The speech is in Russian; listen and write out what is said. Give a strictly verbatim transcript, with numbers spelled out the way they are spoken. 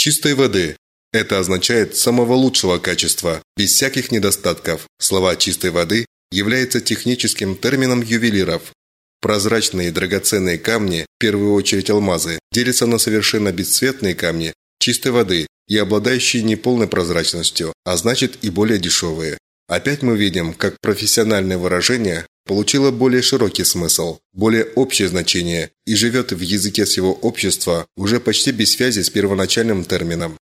Чистой воды. Это означает самого лучшего качества, без всяких недостатков. Слова «чистой воды» являются техническим термином ювелиров. Прозрачные и драгоценные камни, в первую очередь алмазы, делятся на совершенно бесцветные камни чистой воды и обладающие неполной прозрачностью, а значит и более дешевые. Опять мы видим, как профессиональное выражение получило более широкий смысл, более общее значение и живет в языке всего общества уже почти без связи с первоначальным термином.